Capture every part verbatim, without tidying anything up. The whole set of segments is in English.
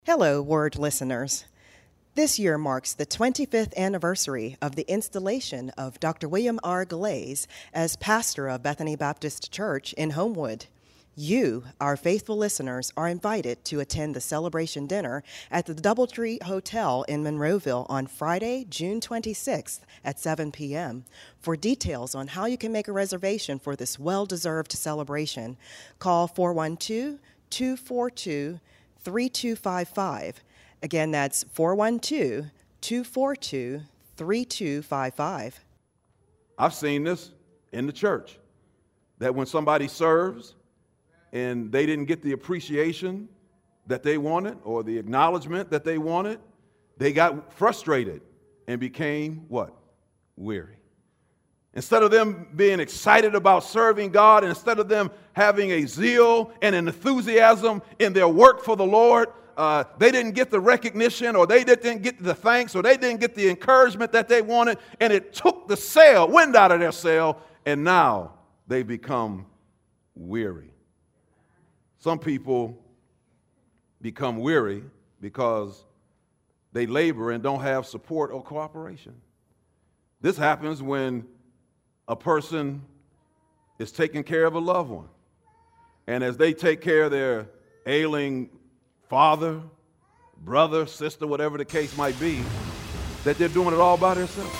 Hello, Word listeners. This year marks the twenty-fifth anniversary of the installation of Doctor William R. Glaze as pastor of Bethany Baptist Church in Homewood. You, our faithful listeners, are invited to attend the celebration dinner at the Doubletree Hotel in Monroeville on Friday, June twenty-sixth at seven p.m. For details on how you can make a reservation for this well-deserved celebration, call four one two, two four two, three two five five. Again, that's four one two, two four two, three two five five. I've seen this in the church, that when somebody serves and they didn't get the appreciation that they wanted or the acknowledgement that they wanted, they got frustrated and became what? Weary. Instead of them being excited about serving God, and instead of them having a zeal and an enthusiasm in their work for the Lord, uh, they didn't get the recognition, or they didn't get the thanks, or they didn't get the encouragement that they wanted, and it took the sail, wind out of their sail, and now they become weary. Some people become weary because they labor and don't have support or cooperation. This happens when a person is taking care of a loved one. And as they take care of their ailing father, brother, sister, whatever the case might be, that they're doing it all by themselves.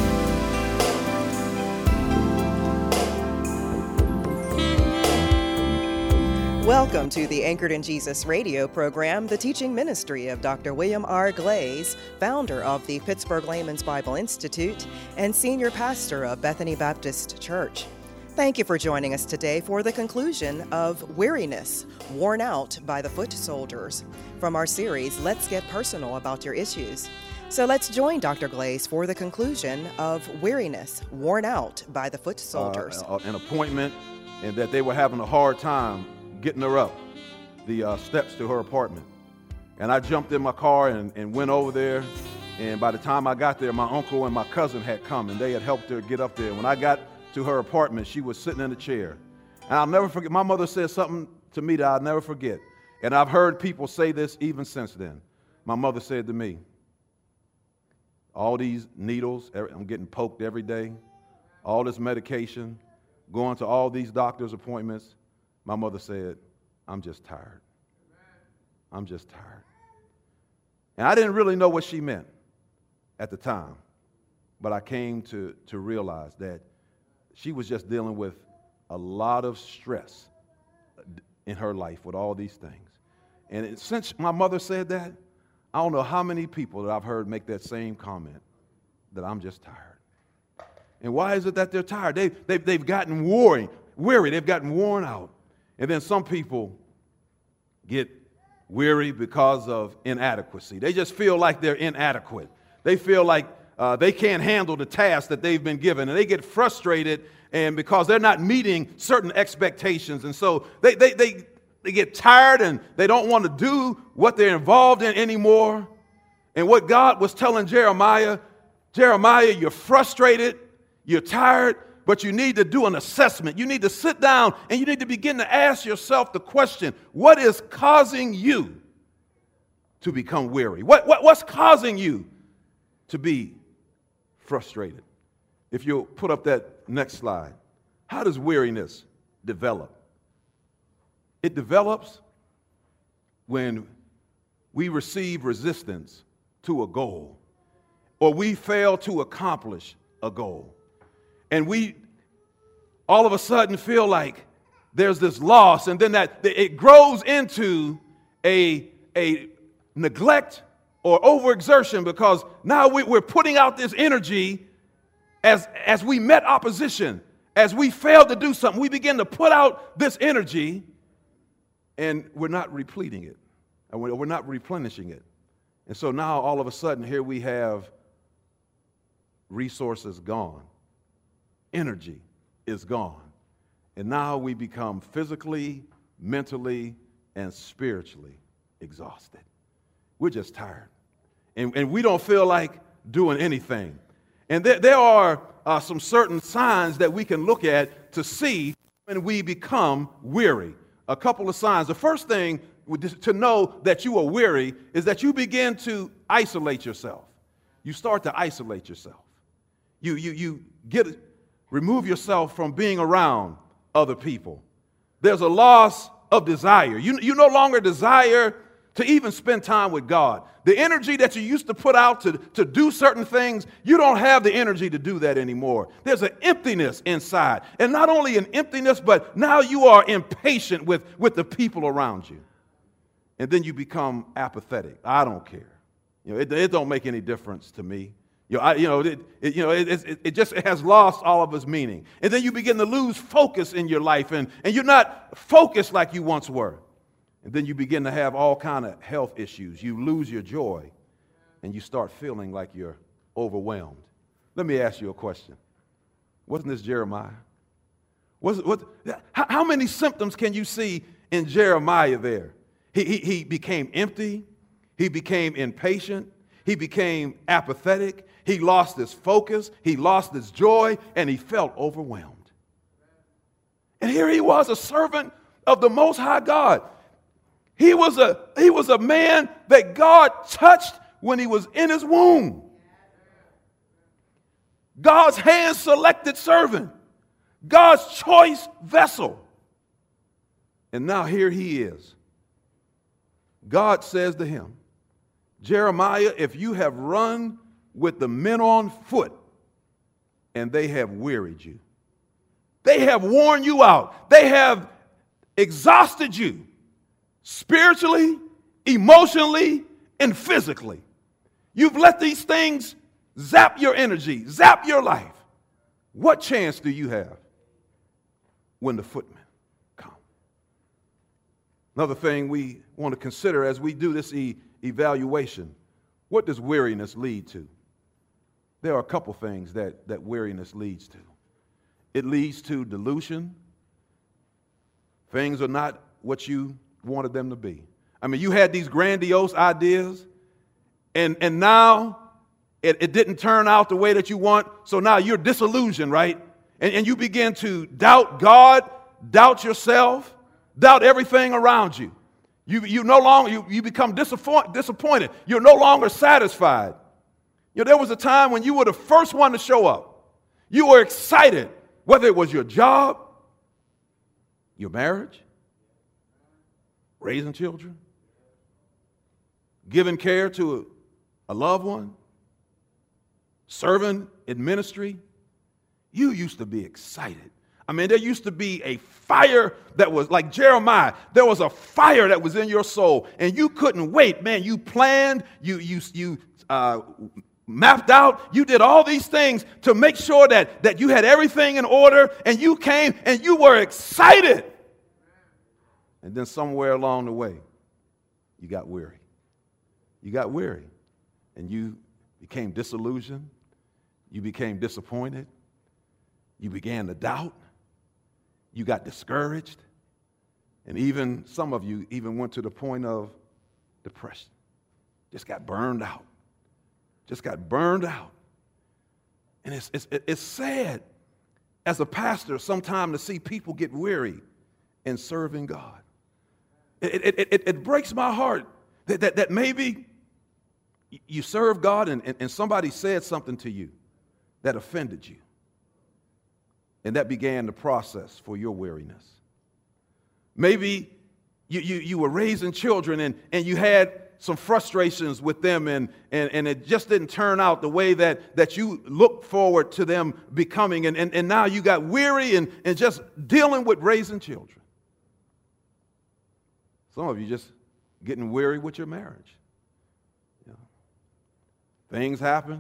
Welcome to the Anchored in Jesus radio program, the teaching ministry of Doctor William R. Glaze, founder of the Pittsburgh Layman's Bible Institute and senior pastor of Bethany Baptist Church. Thank you for joining us today for the conclusion of Weariness, Worn Out by the Foot Soldiers, from our series, Let's Get Personal About Your Issues. So let's join Doctor Glaze for the conclusion of Weariness, Worn Out by the Foot Soldiers. Uh, an appointment, and that they were having a hard time getting her up the uh, steps to her apartment. And I jumped in my car and, and went over there. And by the time I got there, my uncle and my cousin had come, and they had helped her get up there. When I got to her apartment, she was sitting in a chair. And I'll never forget, my mother said something to me that I'll never forget. And I've heard people say this even since then. My mother said to me, all these needles, I'm getting poked every day, all this medication, going to all these doctor's appointments. My mother said, I'm just tired. I'm just tired. And I didn't really know what she meant at the time, but I came to, to realize that she was just dealing with a lot of stress in her life with all these things. And it, since my mother said that, I don't know how many people that I've heard make that same comment, that I'm just tired. And why is it that they're tired? They, they, they've gotten weary, weary, they've gotten worn out. And then some people get weary because of inadequacy. They just feel like they're inadequate. They feel like uh, they can't handle the task that they've been given. And they get frustrated and because they're not meeting certain expectations. And so they, they, they, they get tired and they don't want to do what they're involved in anymore. And what God was telling Jeremiah, Jeremiah, you're frustrated, you're tired, but you need to do an assessment. You need to sit down and you need to begin to ask yourself the question, what is causing you to become weary? What, what, what's causing you to be frustrated? If you'll put up that next slide. How does weariness develop? It develops when we receive resistance to a goal, or we fail to accomplish a goal. And we all of a sudden feel like there's this loss, and then that it grows into a, a neglect or overexertion, because now we, we're putting out this energy as, as we met opposition, as we failed to do something. We begin to put out this energy, and we're not repleting it, and we're not replenishing it. And so now all of a sudden here we have resources gone. Energy is gone. And now we become physically, mentally, and spiritually exhausted. We're just tired. And, and we don't feel like doing anything. And there, there are uh, some certain signs that we can look at to see when we become weary. A couple of signs. The first thing to know that you are weary is that you begin to isolate yourself. You start to isolate yourself. You, you, you get, remove yourself from being around other people. There's a loss of desire. You, you no longer desire to even spend time with God. The energy that you used to put out to, to do certain things, you don't have the energy to do that anymore. There's an emptiness inside. And not only an emptiness, but now you are impatient with, with the people around you. And then you become apathetic. I don't care. You know, it, it don't make any difference to me. You know, I, you know, it, it, you know it, it, it just it has lost all of its meaning. And then you begin to lose focus in your life, and, and you're not focused like you once were. And then you begin to have all kind of health issues. You lose your joy, and you start feeling like you're overwhelmed. Let me ask you a question. Wasn't this Jeremiah? Was it, what, how, how many symptoms can you see in Jeremiah there? He, he, he became empty. He became impatient. He became apathetic. He lost his focus. He lost his joy, and he felt overwhelmed. And here he was, a servant of the Most High God. He was a, he was a man that God touched when he was in his womb. God's hand-selected servant. God's choice vessel. And now here he is. God says to him, Jeremiah, if you have run with the men on foot and they have wearied you, they have worn you out, they have exhausted you spiritually, emotionally, and physically. You've let these things zap your energy, zap your life. What chance do you have when the footmen come? Another thing we want to consider as we do this e- evaluation, what does weariness lead to? There are a couple things that, that weariness leads to. It leads to delusion. Things are not what you wanted them to be. I mean, you had these grandiose ideas, and, and now it, it didn't turn out the way that you want, so now you're disillusioned, right? And, and you begin to doubt God, doubt yourself, doubt everything around you. You, you no longer, you, you become disappoint, disappointed. You're no longer satisfied. You know, there was a time when you were the first one to show up. You were excited, whether it was your job, your marriage, raising children, giving care to a, a loved one, serving in ministry. You used to be excited. I mean, there used to be a fire that was like Jeremiah. There was a fire that was in your soul, and you couldn't wait. Man, you planned, you you you uh, mapped out, you did all these things to make sure that, that you had everything in order, and you came and you were excited. And then somewhere along the way, you got weary. You got weary, and you became disillusioned. You became disappointed. You began to doubt. You got discouraged. And even some of you even went to the point of depression. Just got burned out. Just got burned out. And it's, it's, it's sad as a pastor sometimes to see people get weary in serving God. It, it, it, it breaks my heart that, that, that maybe you serve God and, and, and somebody said something to you that offended you. And that began the process for your weariness. Maybe you, you, you were raising children and, and you had some frustrations with them and, and, and it just didn't turn out the way that, that you looked forward to them becoming. And, and, and now you got weary and, and just dealing with raising children. Some of you just getting weary with your marriage. You know, things happen,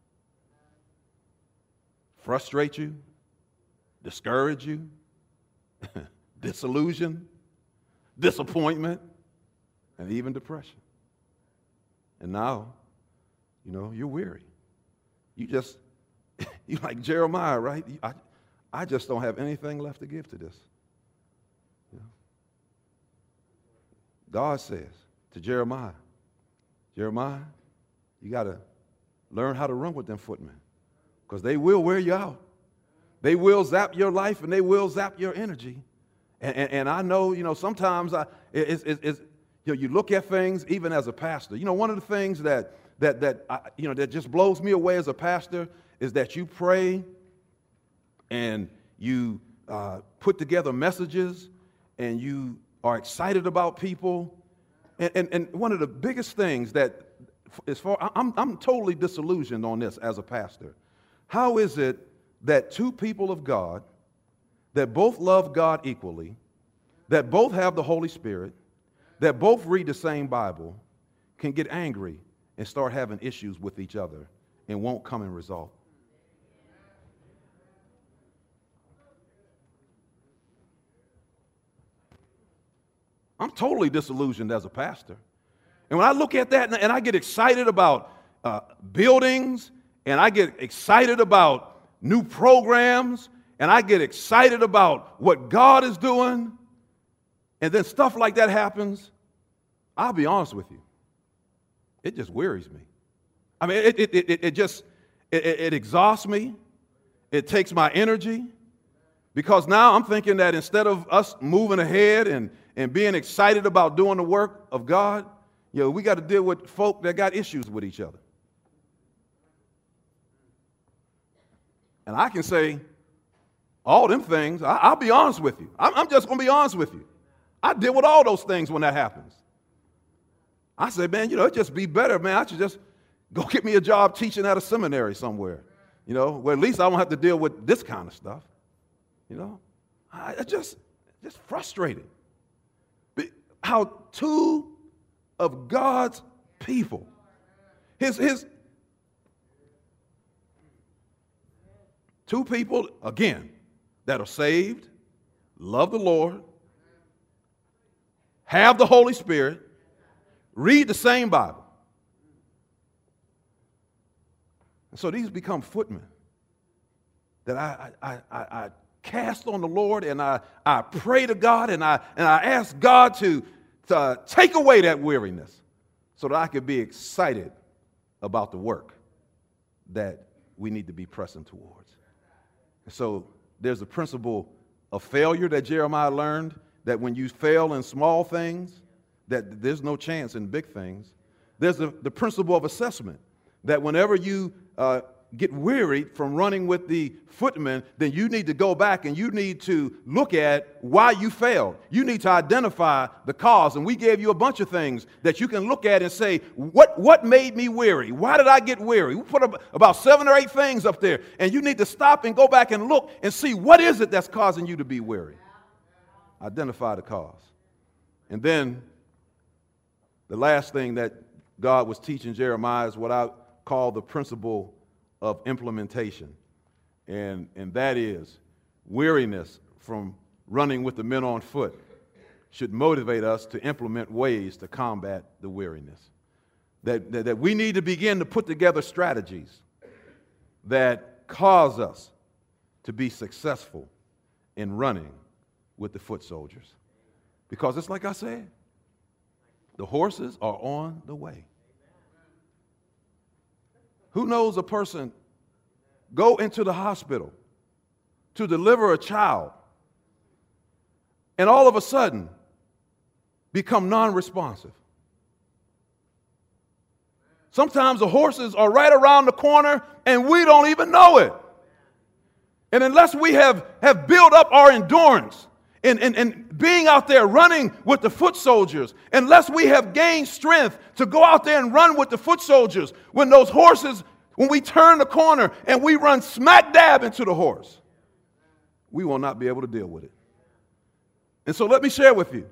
frustrate you, discourage you, disillusion, disappointment, and even depression. And now, you know, you're weary. You just, you're like Jeremiah, right? I, I just don't have anything left to give to this. You know? God says to Jeremiah, Jeremiah, you got to learn how to run with them footmen because they will wear you out. They will zap your life and they will zap your energy. And, and, and I know, you know, sometimes I, it's, it's, it's, You know, you look at things even as a pastor. You know, one of the things that that that I, you know that just blows me away as a pastor is that you pray and you uh, put together messages and you are excited about people. And, and, and one of the biggest things that is for, I'm, I'm totally disillusioned on this as a pastor. How is it that two people of God that both love God equally, that both have the Holy Spirit, that both read the same Bible, can get angry and start having issues with each other and won't come and resolve? I'm totally disillusioned as a pastor. And when I look at that and I get excited about uh, buildings, and I get excited about new programs, and I get excited about what God is doing, and then stuff like that happens, I'll be honest with you, it just wearies me. I mean, it, it, it, it just, it, it exhausts me. It takes my energy. Because now I'm thinking that instead of us moving ahead and, and being excited about doing the work of God, you know, we got to deal with folk that got issues with each other. And I can say all them things, I, I'll be honest with you. I'm, I'm just going to be honest with you. I deal with all those things when that happens. I say, man, you know, it'd just be better, man. I should just go get me a job teaching at a seminary somewhere, you know, where at least I don't have to deal with this kind of stuff. You know, I, I just, just frustrated. How two of God's people, his, his, two people, again, that are saved, love the Lord, have the Holy Spirit, read the same Bible. And so these become footmen that I, I, I, I cast on the Lord, and I, I pray to God, and I, and I ask God to, to take away that weariness so that I could be excited about the work that we need to be pressing towards. And so there's a principle of failure that Jeremiah learned, that when you fail in small things, that there's no chance in big things. There's the, the principle of assessment, that whenever you uh, get wearied from running with the footmen, then you need to go back and you need to look at why you failed. You need to identify the cause. And we gave you a bunch of things that you can look at and say, what, what made me weary? Why did I get weary? We put about seven or eight things up there. And you need to stop and go back and look and see what is it that's causing you to be weary. Identify the cause. And then the last thing that God was teaching Jeremiah is what I call the principle of implementation. And, and that is weariness from running with the men on foot should motivate us to implement ways to combat the weariness. That, that, that we need to begin to put together strategies that cause us to be successful in running with the foot soldiers. Because it's like I said, the horses are on the way. Who knows a person go into the hospital to deliver a child and all of a sudden become non-responsive? Sometimes the horses are right around the corner and we don't even know it. And unless we have, have built up our endurance and, and, and being out there running with the foot soldiers, unless we have gained strength to go out there and run with the foot soldiers, when those horses, when we turn the corner and we run smack dab into the horse, we will not be able to deal with it. And so let me share with you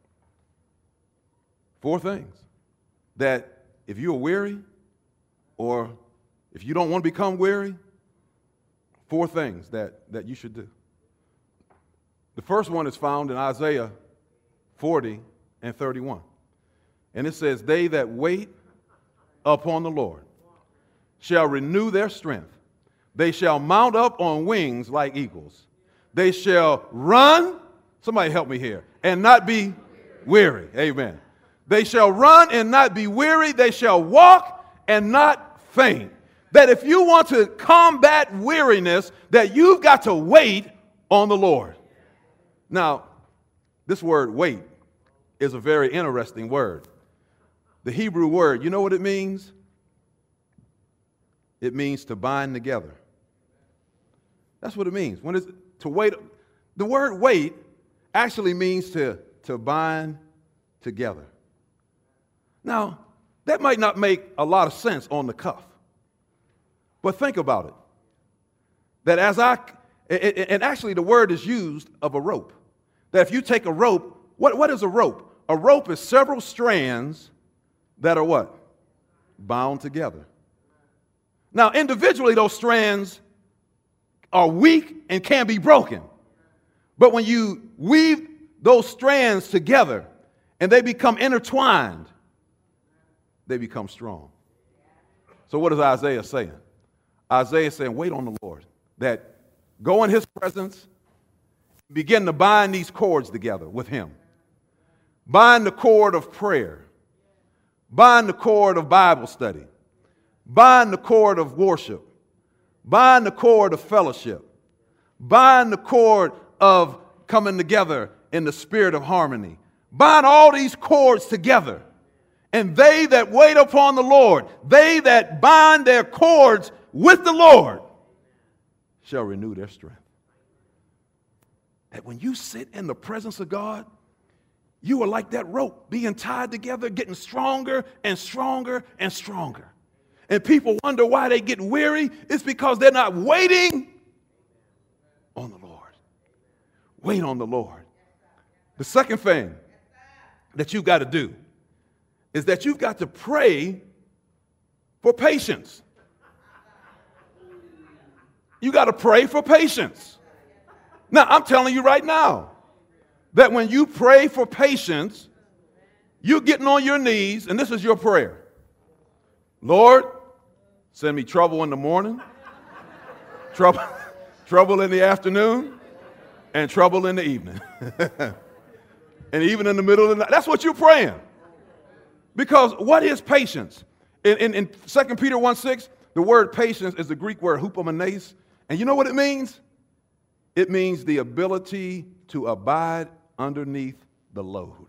four things that if you're weary or if you don't want to become weary, four things that, that you should do. The first one is found in Isaiah forty and thirty-one. And it says, they that wait upon the Lord shall renew their strength. They shall mount up on wings like eagles. They shall run, somebody help me here, and not be weary. Amen. They shall run and not be weary. They shall walk and not faint. That if you want to combat weariness, that you've got to wait on the Lord. Now, this word wait is a very interesting word. The Hebrew word, you know what it means? It means to bind together. That's what it means. When it's to wait, the word wait actually means to, to bind together. Now, that might not make a lot of sense on the cuff, but think about it. That as I, and actually the word is used of a rope. That if you take a rope, what, what is a rope? A rope is several strands that are what? Bound together. Now, individually, those strands are weak and can be broken. But when you weave those strands together and they become intertwined, they become strong. So what is Isaiah saying? Isaiah is saying, wait on the Lord. That go in his presence, begin to bind these cords together with him. Bind the cord of prayer. Bind the cord of Bible study. Bind the cord of worship. Bind the cord of fellowship. Bind the cord of coming together in the spirit of harmony. Bind all these cords together. And they that wait upon the Lord, they that bind their cords with the Lord, shall renew their strength. That when you sit in the presence of God, you are like that rope being tied together, getting stronger and stronger and stronger. And people wonder why they get weary. It's because they're not waiting on the Lord. Wait on the Lord. The second thing that you've got to do is that you've got to pray for patience. You got to pray for patience. Now, I'm telling you right now that when you pray for patience, you're getting on your knees, and this is your prayer. Lord, send me trouble in the morning, trouble, trouble in the afternoon, and trouble in the evening. And even in the middle of the night. That's what you're praying. Because what is patience? In, in, in Second Peter one six, the word patience is the Greek word hupomenes. And you know what it means? It means the ability to abide underneath the load.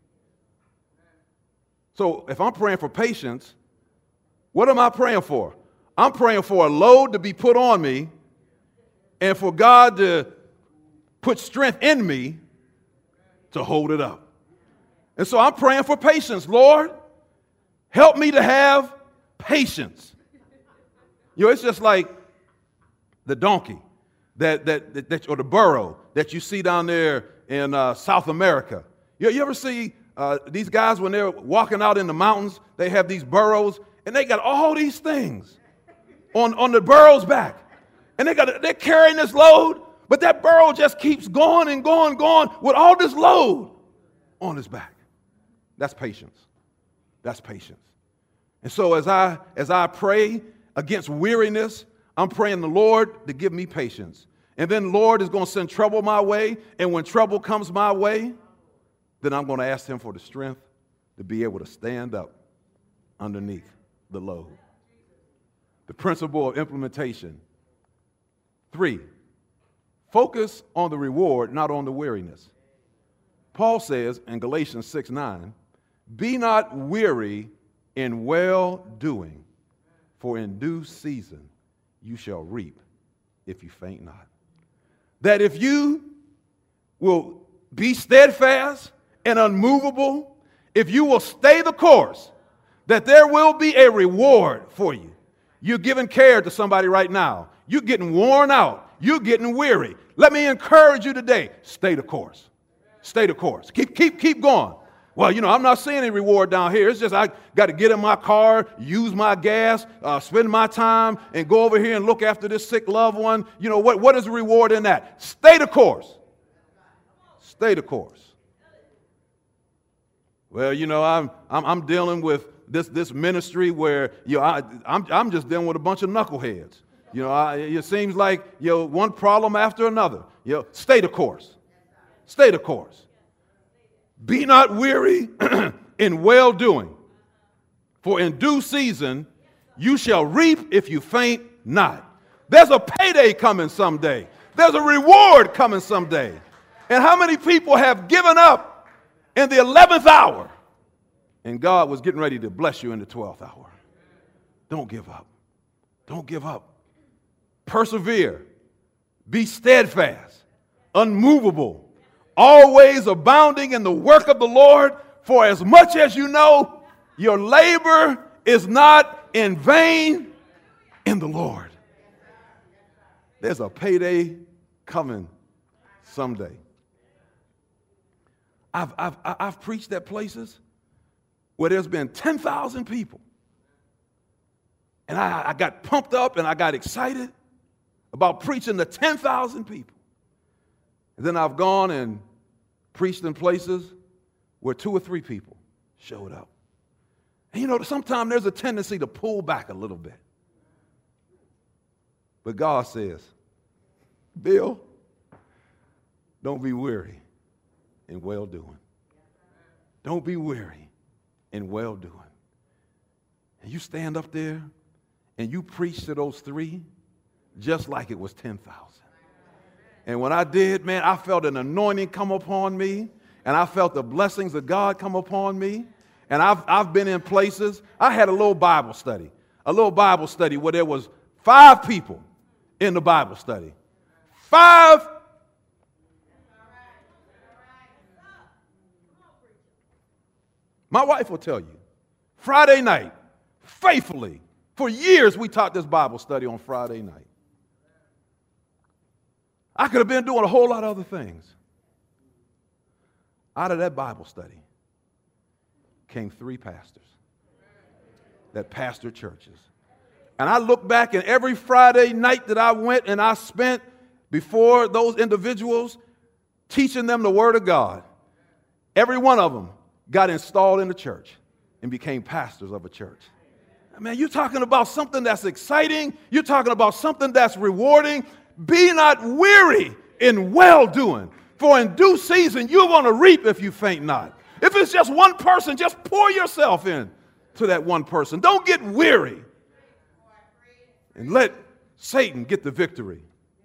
So if I'm praying for patience, what am I praying for? I'm praying for a load to be put on me and for God to put strength in me to hold it up. And so I'm praying for patience. Lord, help me to have patience. You know, it's just like the donkey that, that, that, that or the burro that you see down there in uh, South America. You, you ever see uh, these guys when they're walking out in the mountains, they have these burros and they got all these things on, on the burro's back. And they got they're carrying this load, but that burro just keeps going and going, going with all this load on his back. That's patience. That's patience. And so as I as I pray against weariness, I'm praying the Lord to give me patience. And then the Lord is going to send trouble my way. And when trouble comes my way, then I'm going to ask him for the strength to be able to stand up underneath the load. The principle of implementation. Three, focus on the reward, not on the weariness. Paul says in Galatians six nine, be not weary in well-doing, for in due season you shall reap if you faint not. That if you will be steadfast and unmovable, if you will stay the course, that there will be a reward for you. You're giving care to somebody right now. You're getting worn out. You're getting weary. Let me encourage you today. Stay the course. Stay the course. Keep, keep, keep going. Well, you know, I'm not seeing any reward down here. It's just I got to get in my car, use my gas, uh, spend my time, and go over here and look after this sick loved one. You know, what, what is the reward in that? Stay the course. Stay the course. Well, you know, I'm I'm, I'm dealing with this this ministry where you know I, I'm I'm just dealing with a bunch of knuckleheads. You know, I, it seems like you know one problem after another. You know, stay the course. Stay the course. Be not weary in well-doing, for in due season you shall reap if you faint not. There's a payday coming someday. There's a reward coming someday. And how many people have given up in the eleventh hour, and God was getting ready to bless you in the twelfth hour. Don't give up. Don't give up. Persevere. Be steadfast, unmovable, always abounding in the work of the Lord, for as much as you know, your labor is not in vain in the Lord. There's a payday coming someday. I've, I've, I've preached at places where there's been ten thousand people. And I, I got pumped up and I got excited about preaching to ten thousand people. And then I've gone and preached in places where two or three people showed up. And you know, sometimes there's a tendency to pull back a little bit. But God says, Bill, don't be weary in well-doing. Don't be weary in well-doing. And you stand up there and you preach to those three just like it was ten thousand. And when I did, man, I felt an anointing come upon me, and I felt the blessings of God come upon me. And I've, I've been in places, I had a little Bible study, a little Bible study where there was five people in the Bible study. Five. My wife will tell you, Friday night, faithfully, for years we taught this Bible study on Friday night. I could have been doing a whole lot of other things. Out of that Bible study came three pastors that pastored churches. And I look back, and every Friday night that I went and I spent before those individuals teaching them the Word of God, every one of them got installed in the church and became pastors of a church. Man, you're talking about something that's exciting. You're talking about something that's rewarding. Be not weary in well-doing, for in due season you're going to reap if you faint not. If it's just one person, just pour yourself in to that one person. Don't get weary. And let Satan get the victory.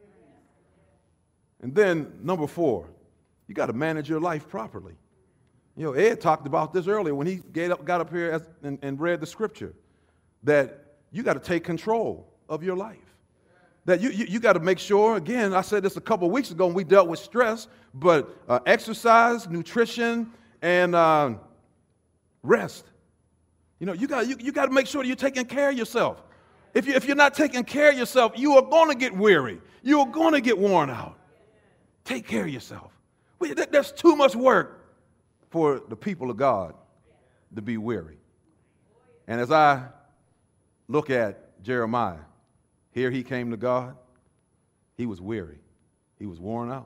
And then, number four, you got to manage your life properly. You know, Ed talked about this earlier when he got up here as, and, and read the scripture, that you got to take control of your life. That you, you, you got to make sure, again, I said this a couple of weeks ago when we dealt with stress, but uh, exercise, nutrition, and uh, rest. You know, you got you, you got to make sure that you're taking care of yourself. If, you, if you're not taking care of yourself, you are going to get weary. You are going to get worn out. Take care of yourself. We, there's too much work for the people of God to be weary. And as I look at Jeremiah, here he came to God. He was weary. He was worn out.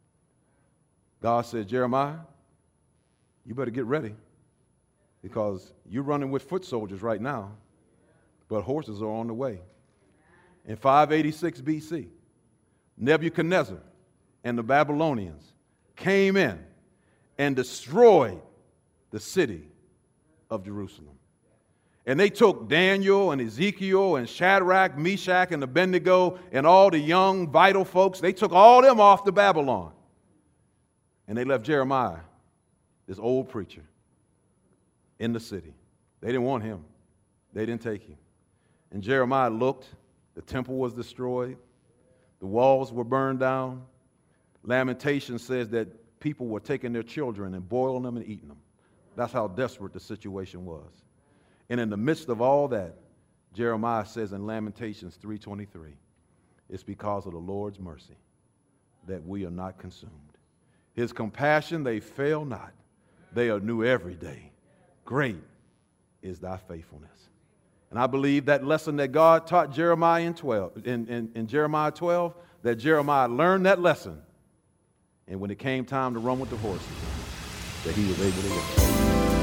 God said, Jeremiah, you better get ready because you're running with foot soldiers right now, but horses are on the way. In five eighty-six B C, Nebuchadnezzar and the Babylonians came in and destroyed the city of Jerusalem. And they took Daniel and Ezekiel and Shadrach, Meshach, and Abednego and all the young, vital folks. They took all them off to Babylon. And they left Jeremiah, this old preacher, in the city. They didn't want him. They didn't take him. And Jeremiah looked. The temple was destroyed. The walls were burned down. Lamentation says that people were taking their children and boiling them and eating them. That's how desperate the situation was. And in the midst of all that, Jeremiah says in Lamentations three twenty-three, it's because of the Lord's mercy that we are not consumed. His compassion, they fail not. They are new every day. Great is thy faithfulness. And I believe that lesson that God taught Jeremiah in, twelve, in, in, in Jeremiah twelve, that Jeremiah learned that lesson. And when it came time to run with the horses, that he was able to run.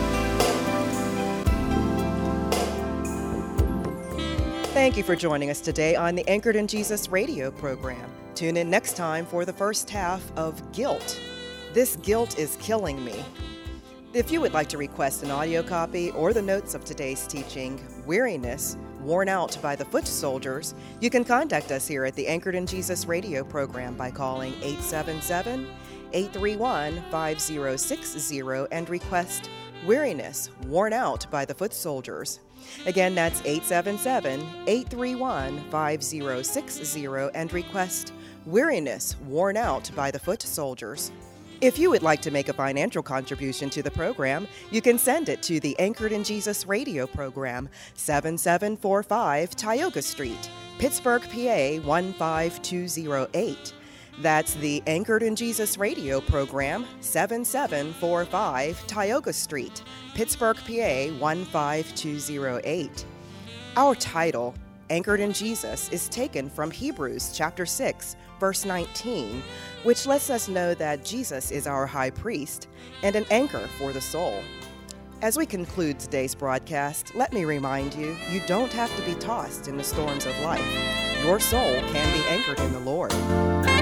Thank you for joining us today on the Anchored in Jesus radio program. Tune in next time for the first half of Guilt. This guilt is killing me. If you would like to request an audio copy or the notes of today's teaching, Weariness, Worn Out by the Foot Soldiers, you can contact us here at the Anchored in Jesus radio program by calling eight seven seven, eight three one, five zero six zero and request Weariness, Worn Out by the Foot Soldiers. Again, that's eight seven seven, eight three one, five zero six zero and request Weariness, Worn Out by the Foot Soldiers. If you would like to make a financial contribution to the program, you can send it to the Anchored in Jesus radio program, seven seven four five Tioga Street, Pittsburgh, P A one five two zero eight. That's the Anchored in Jesus radio program, seven seven four five Tioga Street, Pittsburgh, P A one five two zero eight. Our title, Anchored in Jesus, is taken from Hebrews chapter six, verse nineteen, which lets us know that Jesus is our high priest and an anchor for the soul. As we conclude today's broadcast, let me remind you, you don't have to be tossed in the storms of life. Your soul can be anchored in the Lord.